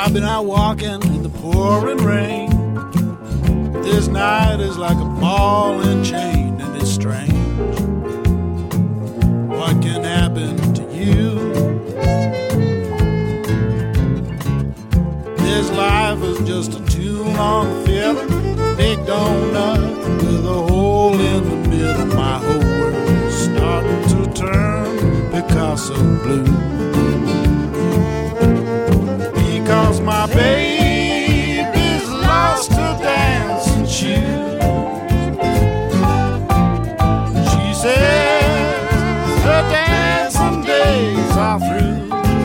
I've been out walking in the pouring rain. This night is like a ball and chain, and it's strange. What can happen to you? This life is just a tune on a fiddle, big donut with a hole in the middle. My whole world is starting to turn Picasso blue. Because my baby's lost her dancing shoes. She says her dancing days are through.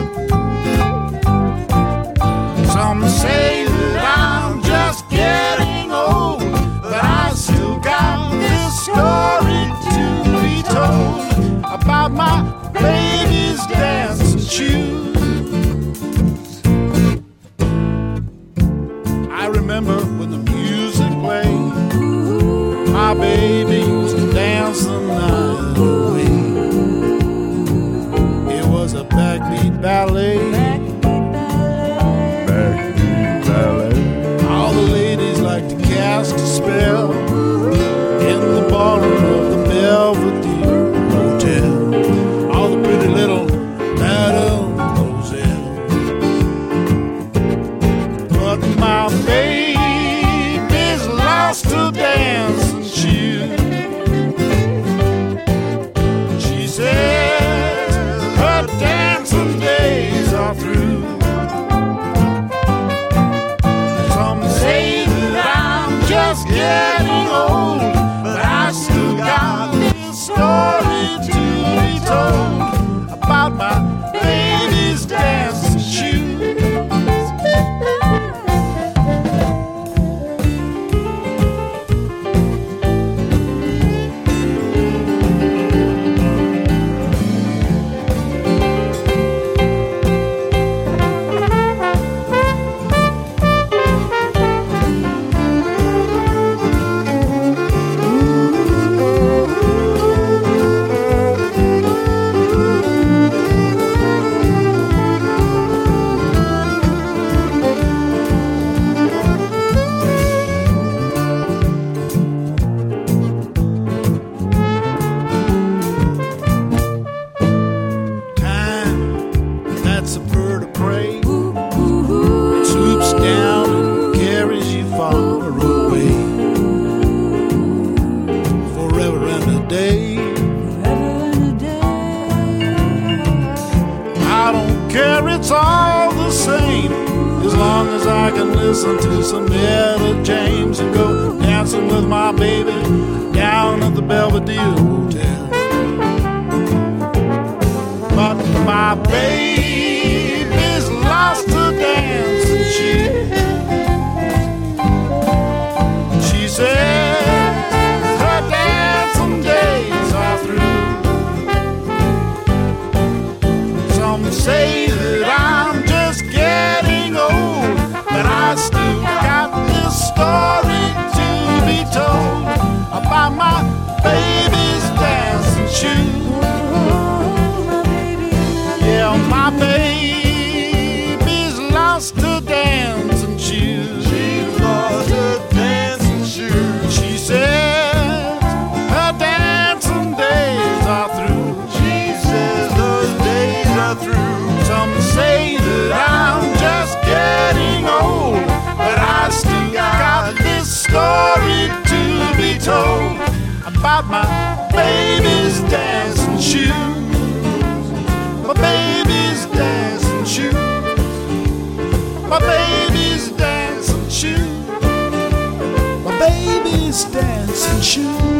Some say that I'm just getting old, but I still got this story to be told about my baby's dancing shoes. I remember when the music played, my baby used to dance the night away. It was a backbeat ballet. Backbeat ballet. All the ladies like to cast a spell in the ballroom of the Belvedere Hotel. All the pretty little mademoiselle. But my baby's lost her dancing shoes. She says her dancing days are through. Some say that I'm just getting old, but I still got this story to be told about my baby's dancing shoes. That's a bird of prey. It swoops down and carries you far away. Forever and a day. I don't care, it's all the same, as long as I can listen to some Etta James and go dancing with my baby down at the Belvedere Hotel. But my baby's lost her dancing shoes. She says her dancing days are through. Some say that I'm just getting old, but I still got this story to be told about my baby's dancing shoes. Yeah, my baby's lost her dancing shoes. She's lost her dancing shoes. She says her dancing days are through. She says those days are through. Some say that I'm just getting old, but I still got this story to be told about my baby's dancing shoes. My baby's dancing shoes. My baby's dancing shoes. My baby's dancing shoes.